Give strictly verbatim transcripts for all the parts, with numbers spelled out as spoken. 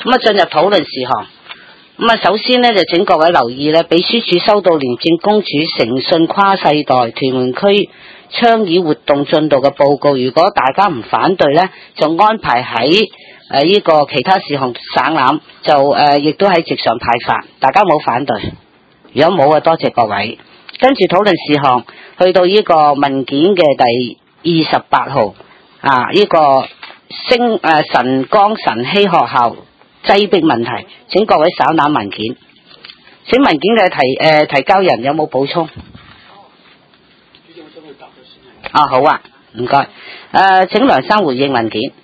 咁啊，進入討論事項。咁啊，首先呢，就請各位留意呢，秘書處收到廉政公署誠信跨世代屯門區倡議活動進度嘅報告。如果大家唔反對呢，就安排喺誒呢個其他事項省覽，就誒亦、呃、都喺席上派發。大家冇反對？如果冇啊，多謝各位。跟住討論事項，去到呢個文件嘅第二十八號啊，呢、這個星誒、呃、神光神曦學校擠迫問題，請各位省覽文件。請文件嘅提誒、呃、提交人有冇補充？啊，好啊，唔該。誒、呃，請梁生回應文件。誒、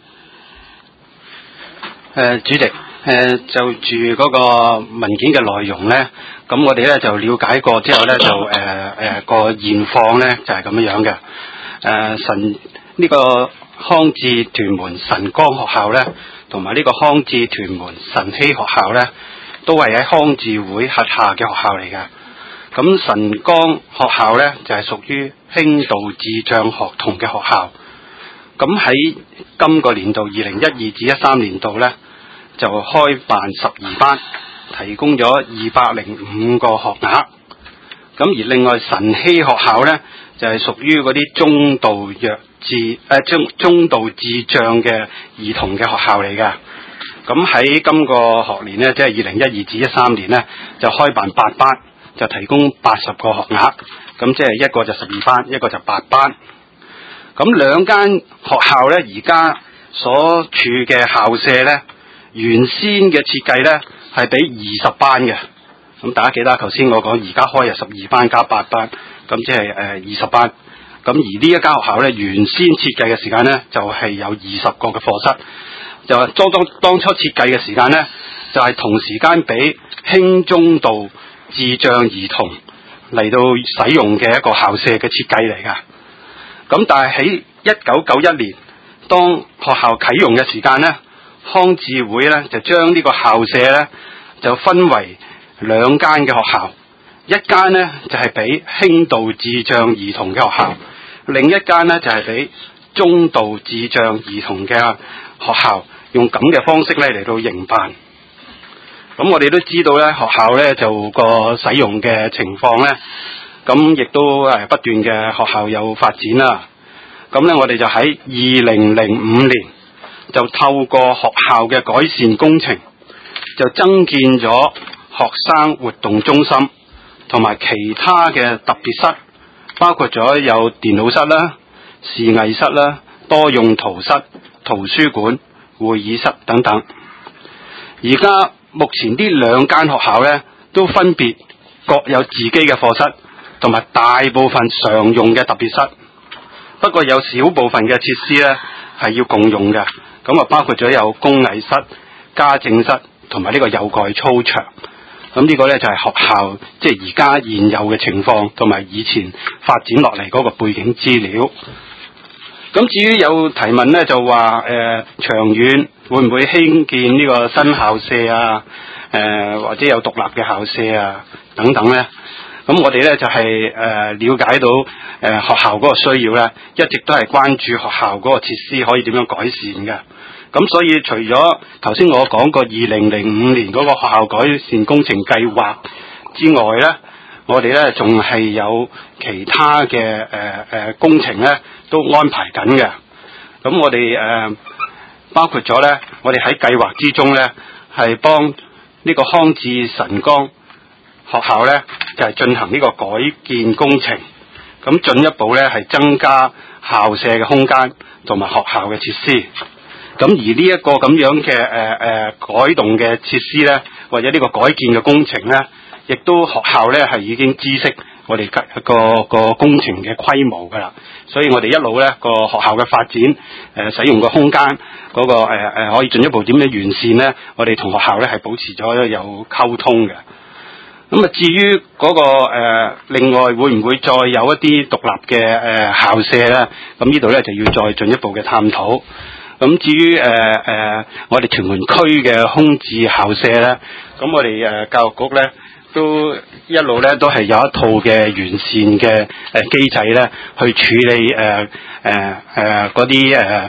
呃，主席，誒、呃、就住嗰個文件嘅內容咧，咁我哋咧就了解過之後咧，就誒誒個現況咧就係、是、咁樣樣嘅。誒、呃、神呢、這個康智屯門神光學校咧，同埋呢個康智屯門神曦學校咧，都係喺康智會轄下嘅學校嚟嘅。咁神光學校咧就係、是、屬於輕度智障學童嘅學校。咁喺今個年度二零一二至一三年度咧，就開辦十二班，提供咗二百零五個學額。咁而另外神曦學校咧，就係、是、屬於嗰啲中度弱智誒、呃、中中度智障嘅兒童嘅學校嚟嘅。咁喺今個學年咧，即係二零一二至一三年咧，就開辦八班，就提供八十個學額。咁即係一個就十二班，一個就八班。咁兩間學校咧，而家所處嘅校舍咧，原先嘅設計咧係俾二十班嘅。咁大家記得頭先我講，而家開係十二班加八班，咁即係誒二十班。咁而呢一間學校咧，原先設計嘅時間咧，就係、是、有二十個嘅課室。就係當當當初設計嘅時間咧，就係、是、同時間俾輕中度智障兒童嚟到使用嘅一個校舍嘅設計嚟㗎。咁但係喺一九九一年，當學校啟用嘅時間咧，康智會咧就將呢個校舍咧就分為兩間嘅學校，一間咧就係俾輕度智障兒童嘅學校，另一間咧就係俾中度智障兒童嘅學校，用咁嘅方式咧嚟到營辦。咁我哋都知道咧，學校咧就個使用嘅情況咧。咁亦都誒不斷嘅學校有發展啦。咁咧，我哋就喺二零零五年就透過學校嘅改善工程，就增建咗學生活動中心同埋其他嘅特別室，包括咗有電腦室啦、視藝室啦、多用途室、圖書館、會議室等等。而家目前呢兩間學校咧，都分別各有自己嘅課室，同埋大部分常用嘅特別室，不過有少部分嘅設施咧係要共用嘅，咁啊包括咗有工藝室、家政室同埋呢個有蓋操場。咁呢個咧就係學校即係而家現有嘅情況，同埋以前發展落嚟嗰個背景資料。咁至於有提問咧，就話誒、呃、長遠會唔會興建呢個新校舍啊？誒、呃、或者有獨立嘅校舍啊等等咧？咁我哋咧就係、是、誒、呃、了解到誒、呃、學校嗰個需要咧，一直都係關注學校嗰個設施可以點樣改善嘅。咁所以除咗頭先我講過二零零五年嗰個學校改善工程計劃之外咧，我哋咧仲係有其他嘅誒誒工程咧都安排緊嘅。咁我哋誒、呃、包括咗咧，我哋喺計劃之中咧係幫呢個康智神光學校咧就係、是、進行呢個改建工程，咁進一步咧係增加校舍嘅空間同埋學校嘅設施。咁而呢一個咁樣嘅誒誒改動嘅設施咧，或者呢個改建嘅工程咧，亦都學校咧係已經知悉我哋個個工程嘅規模噶啦。所以我哋一路咧個學校嘅發展誒、呃、使用嘅空間嗰、那個誒誒、呃、可以進一步點樣完善咧，我哋同學校咧係保持咗有溝通嘅。咁啊，至於嗰、那個誒、呃，另外會唔會再有一啲獨立嘅誒、呃、校舍咧？咁呢度咧就要再進一步嘅探討。咁至於誒誒，我哋屯門區嘅空置校舍咧，咁我哋誒、呃、教育局咧都一路咧都係有一套嘅完善嘅誒機制咧，去處理誒誒誒嗰啲誒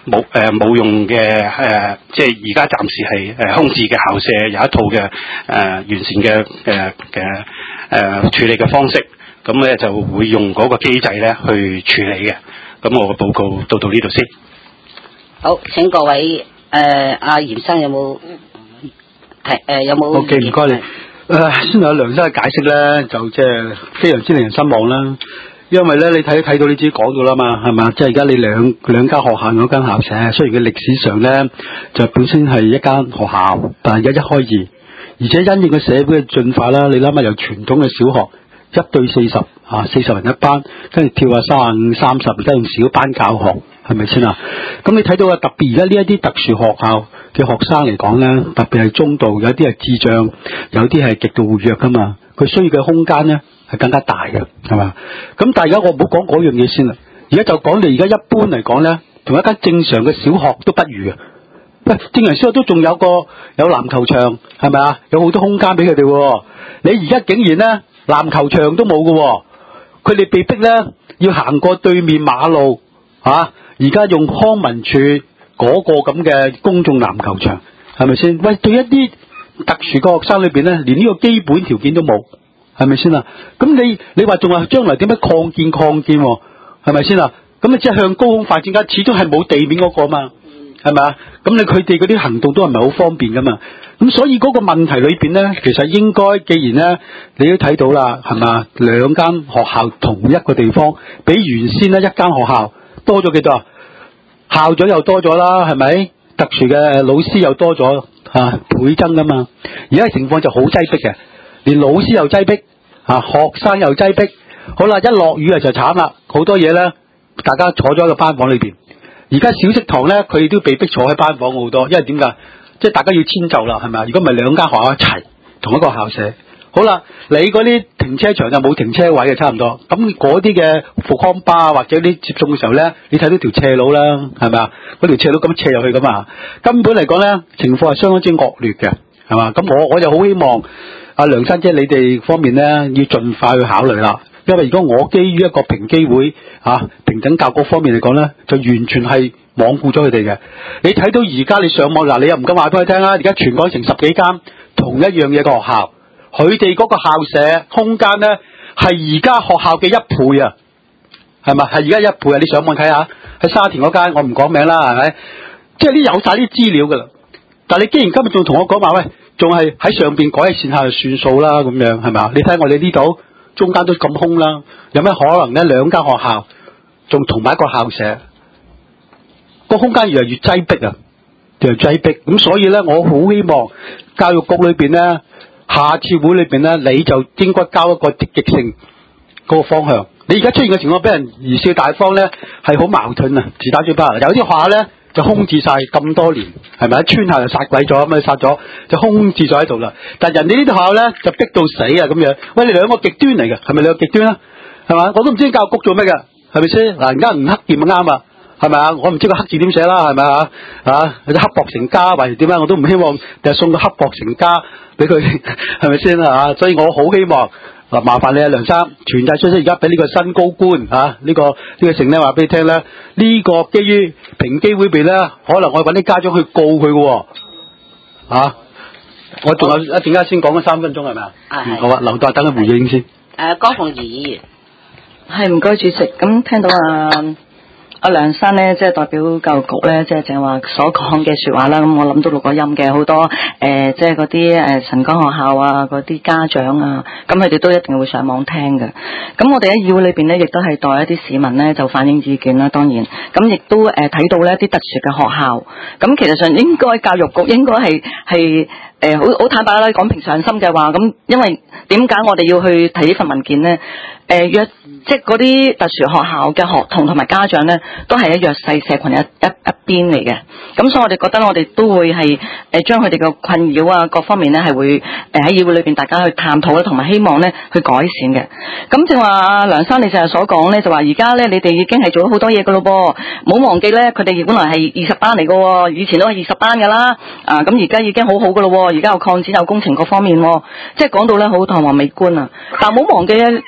冇誒冇用嘅誒、呃，即係而家暫時係誒空置嘅校舍有一套嘅誒、呃、完善嘅誒嘅誒處理嘅方式，咁咧就會用嗰個機制咧去處理嘅。咁我嘅報告到到呢度先。 好，請各位誒阿嚴生有冇提誒有冇？ 好嘅，唔該你。誒，先由梁生嘅解釋咧，就即係非常之令人失望啦。因為咧，你睇睇到你自己講到啦嘛，係嘛？即係而家你兩兩間學校嗰間校舍，雖然佢歷史上咧就本身係一間學校，但係而家一開二，而且因應個社會嘅進化啦，你諗下由傳統嘅小學一對四十啊，四十人一班，跟住跳下三十五、三十，而家用小班教學，係咪先啊？咁你睇到啊，特別而家呢一啲特殊學校嘅學生嚟講咧，特別係中度，有啲係智障，有啲係極度活躍噶嘛，佢需要嘅空間咧係更加大嘅，係嘛？咁但係而家我唔好講嗰樣嘢先啦，而家就講你而家一般嚟講咧，同一間正常嘅小學都不如啊！喂，正常小學都仲有個有籃球場，係咪啊？有好多空間俾佢哋，你而家竟然咧籃球場都冇嘅，佢哋被逼咧要行過對面馬路啊！而家用康文署嗰個咁嘅公眾籃球場，係咪先？喂，對一啲特殊嘅學生裏邊咧，連呢個基本條件都冇，係咪先啊？咁你你話仲話將來點樣擴建擴建，係咪先啊？咁你即係向高空發展間，始終係冇地面嗰個嘛，係咪啊？咁你佢哋嗰啲行動都係唔係好方便噶嘛？咁所以嗰個問題裏邊咧，其實應該既然咧，你都睇到啦，係嘛？兩間學校同一個地方，比原先咧一間學校多咗幾多啊？校長又多咗啦，係咪？特殊嘅老師又多咗啊，倍增噶嘛。而家情況就好擠迫嘅，連老師又擠迫啊，學生又擠迫。好啦，一落雨啊就慘啦，好多嘢咧，大家坐咗喺個班房裏邊。而家小食堂咧，佢哋都被逼坐喺班房好多，因為點解？即係大家要遷就啦，係咪啊？如果唔係兩間學校一齊同一個校舍，好啦，你嗰啲停車場就冇停車位嘅，差唔多。咁嗰啲嘅復康巴或者啲接送嘅時候咧，你睇到條斜路啦，係咪啊？嗰條斜路咁斜入去咁啊，根本嚟講咧，情況係相當之惡劣嘅，係嘛？咁我我就好希望阿梁生姐你哋方面咧，要盡快去考慮啦。因為如果我基於一個平機會啊平等教育方面嚟講咧，就完全係罔顧咗佢哋嘅。你睇到而家你上網嗱，你又唔敢話俾佢聽啦。而家全港成十幾間同一樣嘢嘅學校，佢哋嗰個校舍空間咧係而家學校嘅一倍啊，係咪？係而家一倍啊！你上網睇下，喺沙田嗰間我唔講名啦，係咪？即係啲有晒啲資料噶啦。但係你既然今日仲同我講話，喂，仲係喺上邊改線下就算數啦，咁樣係咪啊？你睇我哋呢度。中間都咁空啦，有咩可能咧？兩間學校仲同埋一個校舍，個空間越嚟越擠迫啊，越嚟擠迫。咁所以咧，我好希望教育局裏邊咧，下次會裏邊咧，你就應該交一個積極性嗰個方向。你而家出現嘅情況，俾人貽笑大方咧，係好矛盾啊，自打嘴巴。有啲學校咧就空置晒咁多年，係咪？村下就殺鬼咗，咁啊殺咗，就空置咗喺度啦。但係人哋呢啲學校咧就逼到死啊咁樣。喂，你兩個極端嚟嘅，係咪兩個極端啊？係嘛？我都唔知教育局做咩嘅，係咪先？嗱，而家唔黑字咪啱啊，係咪啊？我唔知個黑字點寫啦，係咪啊？啊，有啲刻薄成家，或者點樣，我都唔希望就送個刻薄成家俾佢，係咪先啊？所以我好希望。嗱，麻煩你啊，梁生，傳遞消息而家俾呢個新高官啊，呢、呢個呢、呢個成咧話俾你聽咧，呢、呢個基於平機會邊咧，可能我揾啲家長去告佢嘅喎，啊，我仲有一陣間先講咗三分鐘係咪啊？嗯，好啊，留待等佢回應先。誒、 呃，江鳳儀議員， 係唔該主席，咁聽到啊。阿梁生咧，即係代表教育局咧，即係正話所講嘅說話啦。咁我諗到錄個音嘅，好多誒、呃，即係嗰啲誒晨光學校啊，嗰啲家長啊，咁佢哋都一定會上網聽嘅。咁我哋喺議會裏邊咧，亦都係代一啲市民咧就反映意見啦。當然，咁亦都誒睇到呢一啲特殊嘅學校。咁其實上應該教育局應該係係誒好好坦白啦，講平常心嘅話。咁因為點解我哋要去睇呢份文件咧？誒、呃、約即係嗰啲特殊學校嘅學童同埋家長咧，都係喺弱勢社群一一一邊嚟嘅。咁所以我哋覺得我哋都會係誒將佢哋嘅困擾啊各方面咧係會誒喺議會裏邊大家去探討啦，同埋希望咧去改善嘅。咁正話梁生你成日所講咧，就話而家咧你哋已經係做咗好多嘢噶咯噃，冇忘記咧佢哋本來係二十班嚟噶，以前都係二十班噶啦。啊咁而家已經好好噶咯，而家有擴展有工程各方面，即係講到咧好堂皇美觀啊。但係冇忘記咧一間學校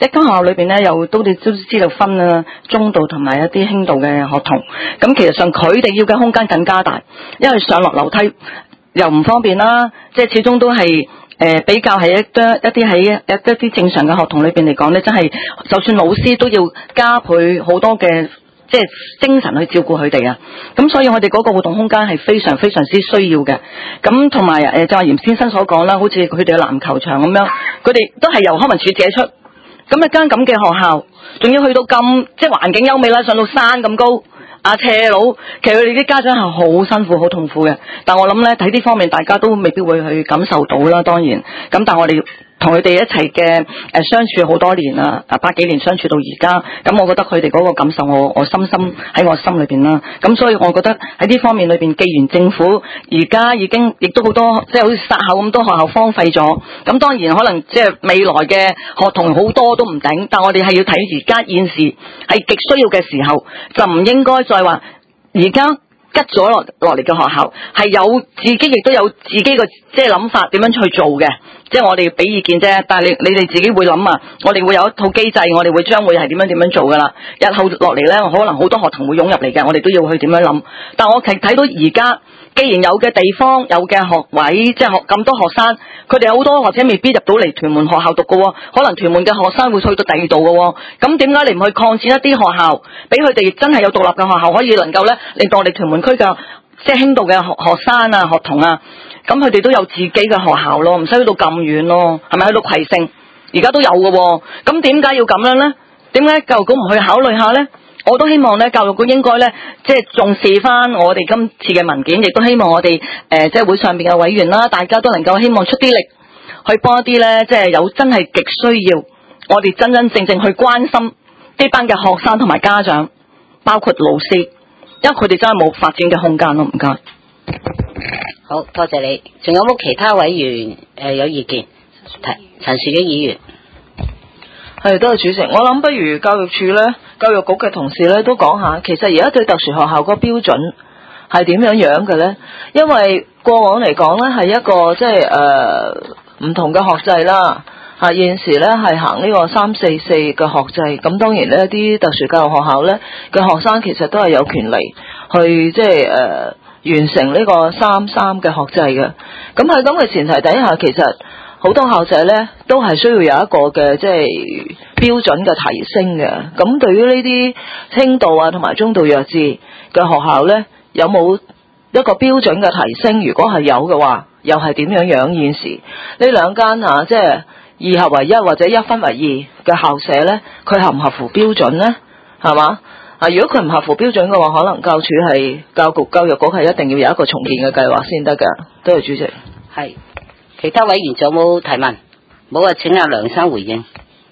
裏邊咧，又都你都知道分啊中度同埋一啲輕度嘅學童。咁其實上佢哋要嘅空間更加大，因為上落樓梯又唔方便啦，即係始終都係誒、呃、比較係一啲一啲喺一一啲正常嘅學童裏邊嚟講咧，真係就算老師都要加倍好多嘅。即係精神去照顧佢哋啊，咁所以我哋嗰個活動空間係非常非常之需要嘅。咁同埋誒就係嚴先生所講啦，好似佢哋嘅籃球場咁樣，佢哋都係由康文署借出。咁一間咁嘅學校，仲要去到咁即係環境優美啦，上到山咁高啊斜路，其實佢哋啲家長係好辛苦、好痛苦嘅。但我諗咧喺呢方面，大家都未必會去感受到啦。當然，咁但係我哋。同佢哋一齊嘅誒相處好多年啦，啊百幾年相處到而家，咁我覺得佢哋嗰個感受我我深深喺我心裏邊啦。咁所以我覺得喺呢方面裏邊，既然政府而家已經亦都好多即係好似殺校咁多學校荒廢咗，咁當然可能即係未來嘅學童好多都唔頂，但我哋係要睇而家現時係極需要嘅時候，就唔應該再話而家。吉咗落落嚟嘅學校係有自己亦都有自己嘅即係諗法點樣去做嘅，即係我哋俾意見啫。但係你你哋自己會諗啊，我哋會有一套機制，我哋會將會係點樣點樣做噶啦。日後落嚟咧，可能好多學童會湧入嚟嘅，我哋都要去點樣諗。但我睇睇到而家，既然有嘅地方有嘅學位，即係學咁多學生，佢哋好多或者未必入到嚟屯門學校讀嘅，可能屯門嘅學生會去到第二度嘅。咁點解你唔去擴展一啲學校，俾佢哋真係有獨立嘅學校，可以能夠咧令到我哋屯門區嘅即係輕度嘅學學生啊、學童啊，咁佢哋都有自己嘅學校咯，唔使去到咁遠咯，係咪去到葵盛？而家都有嘅，咁點解要咁樣咧？點解教育局唔去考慮下咧？我都希望咧，教育局應該咧，即係重視翻我哋今次嘅文件，亦都希望我哋誒、呃，即係會上邊嘅委員啦，大家都能夠希望出啲力去幫一啲咧，即係有真係極需要，我哋真真正正去關心呢班嘅學生同埋家長，包括老師，因為佢哋真係冇發展嘅空間咯。唔該， 好多謝你。仲有冇其他委員誒、呃、有意見？提陳樹基議員。 係，多謝主席。我諗不如教育處咧、教育局嘅同事咧都講下，其實而家對特殊學校個標準係點樣樣嘅咧？因為過往嚟講咧係一個即係誒唔同嘅學制啦。啊，現時咧係行呢個三四四嘅學制，咁當然呢啲特殊教育學校咧嘅學生其實都係有權利去即係誒完成呢個三三嘅學制嘅。咁喺咁嘅前提底下，其實好多校舍咧都係需要有一個嘅即係標準嘅提升嘅。咁對於呢啲輕度啊同埋中度弱智嘅學校咧，有冇一個標準嘅提升？如果係有嘅話，又係點樣樣？現時呢兩間啊，即係二合為一或者一分為二嘅校舍咧，佢合唔合乎標準咧？係嘛？啊，如果佢唔合乎標準嘅話，可能教署係教局教育局係一定要有一個重建嘅計劃先得㗎。多謝主席。 係。其他委員仲有冇提問？冇啊，請阿梁生回應。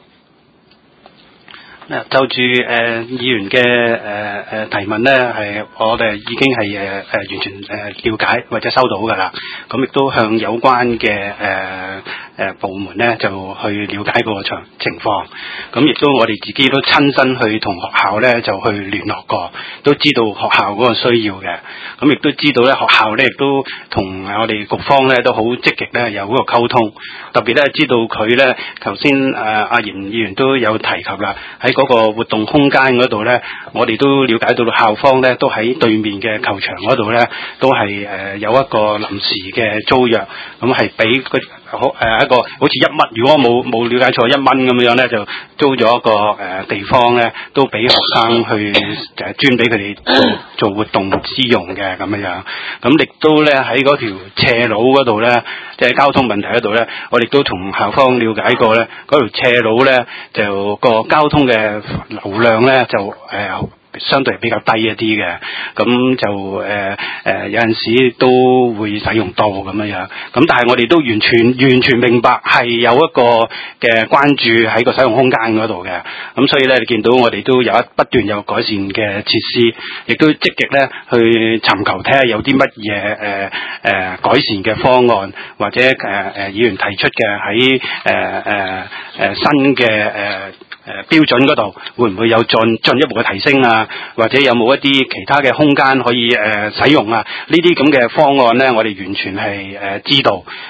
就住誒、呃、議員嘅誒誒提問咧，係我哋已經係誒誒完全誒、呃、了解或者收到㗎啦。咁亦都向有關嘅誒誒部門咧，就去了解個場情況。咁亦都我哋自己都親身去同學校咧就去聯絡過，都知道學校嗰個需要嘅。咁亦都知道咧學校咧亦都同我哋局方咧都好積極咧有嗰個溝通。特別咧知道佢咧頭先誒阿嚴議員都有提及啦，喺嗰個活動空間嗰度咧，我哋都了解到校方咧都喺對面嘅球場嗰度咧，都係誒有一個臨時嘅租約，咁係俾個好誒一個好似一蚊，如果冇冇了解錯一蚊咁樣咧，就租咗一個誒地方咧，都俾學生去誒專俾佢哋做做活動之用嘅咁樣樣。咁亦都咧喺嗰條斜路嗰度咧，即係交通問題嗰度咧，我哋都同校方了解過咧，嗰條斜路咧就個交通嘅流量咧就誒、呃、相對比較低一啲嘅，咁就誒誒、呃呃、有陣時都會使用到咁樣樣，咁但係我哋都完全完全明白係有一個嘅關注喺個使用空間嗰度嘅，咁所以咧你見到我哋都有一不斷有改善嘅設施，亦都積極咧去尋求睇下有啲乜嘢誒誒改善嘅方案，或者誒誒、呃、議員提出嘅喺誒誒誒新嘅誒。呃誒、呃、標準嗰度會唔會有進進一步嘅提升啊？或者有冇一啲其他嘅空間可以誒、呃、使用啊？呢啲咁嘅方案咧，我哋完全係誒、呃、知道。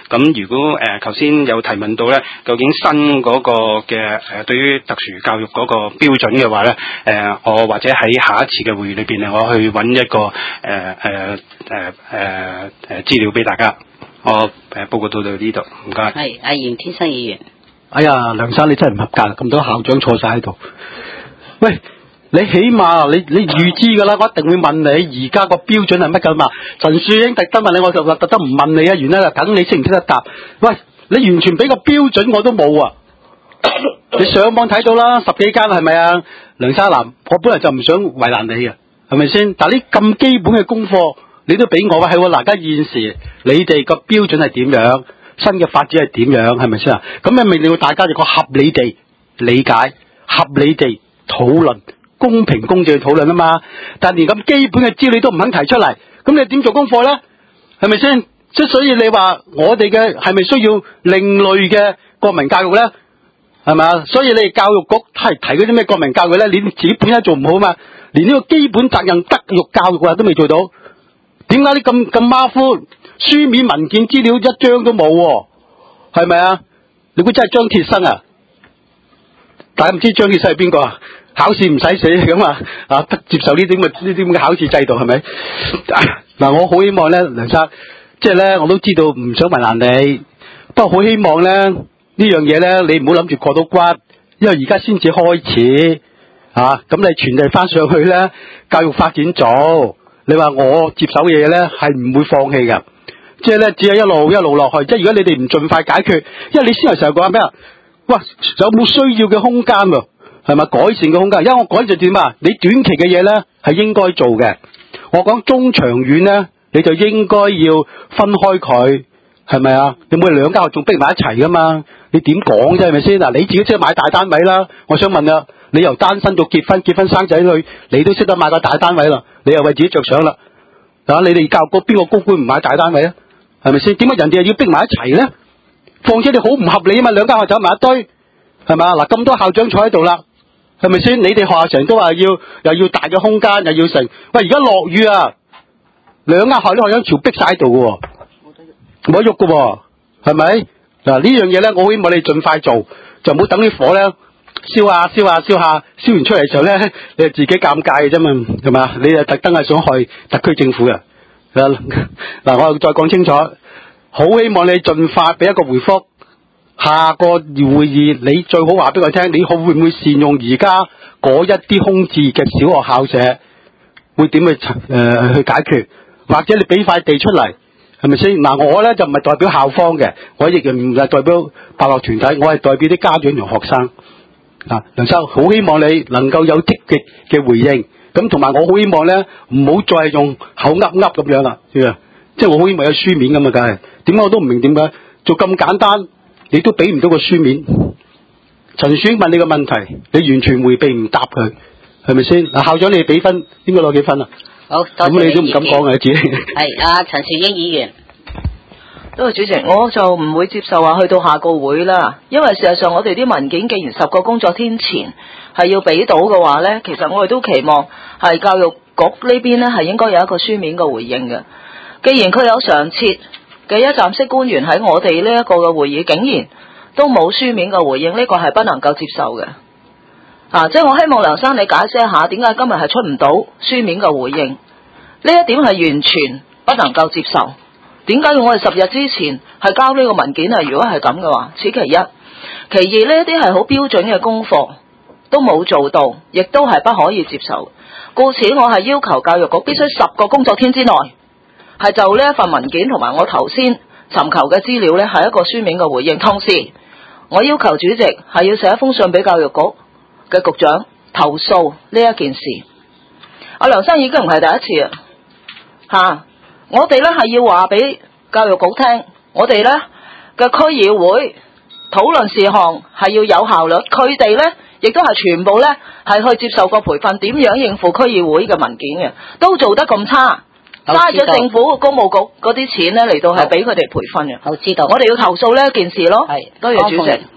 咁如果誒頭先有提問到咧，究竟新嗰個嘅誒、呃、對於特殊教育嗰個標準嘅話咧，誒、呃、我或者喺下一次嘅會議裏邊咧，我去揾一個誒誒誒誒誒資料俾大家。我誒、呃、報告到到呢度，唔該。 係阿袁天生議員。 哎呀，梁生你真係唔合格，咁多校長坐晒喺度。喂，你起碼你你預知噶啦，我一定會問你而家個標準係乜噶嘛？陳樹英特登問你，我就話特登唔問你啊，原來就等你識唔識得答。喂，你完全俾個標準我都冇啊！你上網睇到啦，十幾間係咪啊？梁生南，我本來就唔想為難你嘅，係咪先？但係呢咁基本嘅功課，你都俾我話係喎。嗱，而家現時你哋個標準係點樣？新嘅發展係點樣？係咪先啊？咁咪咪令到大家有個合理地理解、合理地討論、公平公正嘅討論啊嘛。但係連咁基本嘅資料都唔肯提出嚟，咁你點做功課咧？係咪先？即係所以你話我哋嘅係咪需要另類嘅國民教育咧？係咪啊？所以你哋教育局提提嗰啲咩國民教育咧？你自己本身做唔好嘛？連呢個基本責任德育教育啊都未做到，點解你咁咁馬虎？書面文件資料一張都冇喎，係咪啊？你估真係張鐵生啊？大家唔知張鐵生係邊個啊？考試唔使死咁啊？啊，得接受呢啲咁嘅呢啲咁嘅考試制度係咪？嗱、啊，我好希望咧，梁生，即係咧，我都知道唔想為難你，不過好希望咧呢樣嘢咧，你唔好諗住過到骨，因為而家先至開始啊，咁你傳遞翻上去咧，教育發展組，你話我接手嘅嘢咧係唔會放棄㗎。即係咧，只係一路一路落去。即係如果你哋唔盡快解決，因為你先係成日講咩啊？哇，有冇需要嘅空間喎？係咪改善嘅空間？因為我改就點啊？你短期嘅嘢咧係應該做嘅。我講中長遠咧，你就應該要分開佢，係咪啊？你冇兩間學仲逼埋一齊噶嘛？你點講啫？係咪先嗱？你自己即係買大單位啦。我想問啊，你由單身到結婚，結婚生仔女，你都識得買個大單位啦。你又為自己着想啦。嗱，你哋教育局邊個高官唔買大單位啊？係咪先？點解人哋又要逼埋一齊咧？況且你好唔合理啊嘛！兩間學校走埋一堆，係咪啊？嗱，咁多校長坐喺度啦，係咪先？你哋學校成日都話要又要大嘅空間，又要成。喂，而家落雨啊，兩間學校啲學生全逼晒喺度嘅，冇得喐嘅，係咪？嗱，呢樣嘢咧，我希望你盡快做，就唔好等啲火咧燒下燒下燒下，燒完出嚟嘅時候咧，你係自己尷尬嘅啫嘛，係嘛？你係特登係想害特區政府嘅。嗱，我再講清楚，好希望你盡快俾一個回覆。下個會議你最好話俾我聽，你好會唔會善用而家嗰一啲空置嘅小學校舍，會點去誒、呃、去解決？或者你俾塊地出嚟，係咪先？嗱，我咧就唔係代表校方嘅，我亦唔係代表辦學團體，我係代表啲家長同學生。啊，梁生，好希望你能夠有積極嘅回應。咁同埋我好希望咧，唔好再用口噏噏咁樣啦，即係我好希望有書面咁啊，梗係點解我都唔明點解做咁簡單，你都俾唔到個書面。陳選問你個問題，你完全迴避唔答佢，係咪先？嗱，校長你俾分應該攞幾分啊？ 好，多謝你。 咁你都唔敢講嘅自己。 係阿陳樹英議員。 多謝主席，我就唔會接受話去到下個會啦，因為事實上我哋啲文件既然十個工作天前係要俾到嘅話呢，其實我哋都期望係教育局呢邊呢係應該有一個書面嘅回應嘅。既然佢有常設嘅一站式官員喺我哋呢一個嘅會議，竟然都冇書面嘅回應，呢、這個係不能夠接受嘅。啊，即係我希望梁生你解釋一下，點解今日係出唔到書面嘅回應？呢一點係完全不能夠接受。點解要我哋十日之前係交呢個文件啊？如果係咁嘅話，此其一。其二，呢一啲係好標準嘅功課，都冇做到，亦都係不可以接受。故此，我係要求教育局必須十個工作天之內，係就呢一份文件同埋我頭先尋求嘅資料呢，係一個書面嘅回應。同時，我要求主席係要寫一封信俾教育局嘅局長投訴呢一件事。阿梁生已經唔係第一次啊，吓。我哋咧係要話俾教育局聽，我哋咧嘅區議會討論事項係要有效率，佢哋咧亦都係全部咧係去接受個培訓，點樣應付區議會嘅文件嘅，都做得咁差，嘥咗政府公務局嗰啲錢咧嚟到係俾佢哋培訓嘅。 好，知道。 我哋要投訴呢一件事咯。 係， 多謝主席。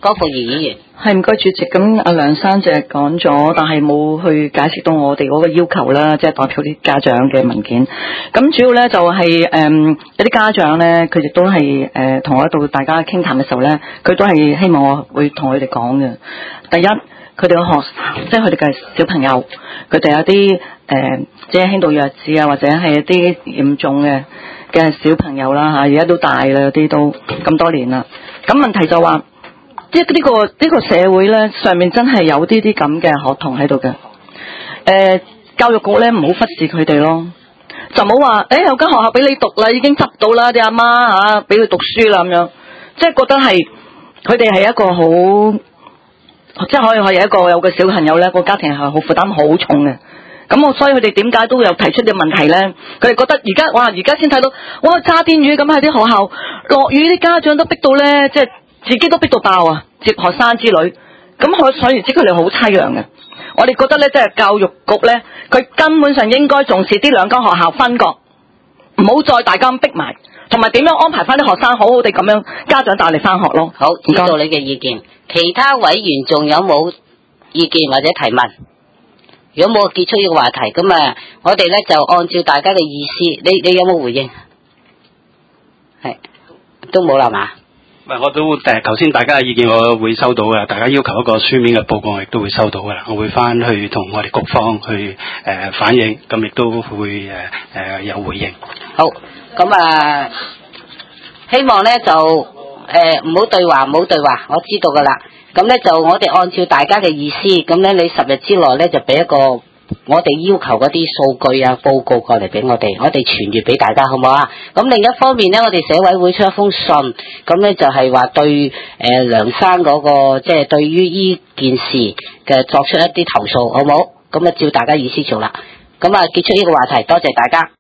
江鳳儀議員。 係唔該主席，咁阿梁生就係講咗，但係冇去解釋到我哋嗰個要求啦，即係代表啲家長嘅文件。咁主要咧就係、是、誒、嗯、有啲家長咧，佢哋都係誒同我喺度大家傾談嘅時候咧，佢都係希望我會同佢哋講嘅。第一，佢哋嘅學生，即係佢哋嘅小朋友，佢哋有啲誒、呃、即係輕度弱智啊，或者係一啲嚴重嘅嘅小朋友啦嚇，而家都大啦，有啲都咁多年啦。咁問題就話。即係、這、呢個呢、這個社會咧，上面真係有啲啲咁嘅學童喺度嘅。誒、呃，教育局咧唔好忽視佢哋咯，就唔好話誒有間學校俾你讀啦，已經執到啦，啲阿媽嚇俾佢讀書啦咁樣，即係覺得係佢哋係一個好，即係可以可以一個有個小朋友咧，個家庭係好負擔好重嘅。咁我所以佢哋點解都有提出啲問題咧？佢哋覺得而家哇而家先睇到哇炸電雨咁喺啲學校落雨，啲家長都逼到咧，即係。自己都逼到爆啊！接學生之類，咁可所以知佢哋好凄涼嘅。我哋覺得咧，即係教育局咧，佢根本上應該重視啲兩間學校分割，唔好再大家咁逼埋，同埋點樣安排翻啲學生好好地咁樣家長帶嚟翻學咯。 好，知道你嘅意見。其他委員仲有冇意見或者提問？如果冇，結束呢個話題，咁啊，我哋咧就按照大家嘅意思，你你有冇回應？係都冇啦嘛？ 唔係，我都誒頭先大家嘅意見我會收到嘅，大家要求一個書面嘅報告，我亦都會收到嘅啦。我會翻去同我哋局方去誒、呃、反映，咁亦都會誒誒、呃、有回應。 好，咁啊，希望咧就誒唔好對話，唔好對話，我知道噶啦。咁咧就我哋按照大家嘅意思，咁咧你十日之內咧就俾一個。我哋要求嗰啲數據啊報告過嚟俾我哋，我哋傳閱俾大家好唔好啊？咁另一方面咧，我哋社委會出一封信，咁咧就係話對誒、呃、梁生嗰、那個即係、就是、對於呢件事嘅作出一啲投訴，好唔好？咁啊照大家意思做啦。咁啊結束呢個話題，多謝大家。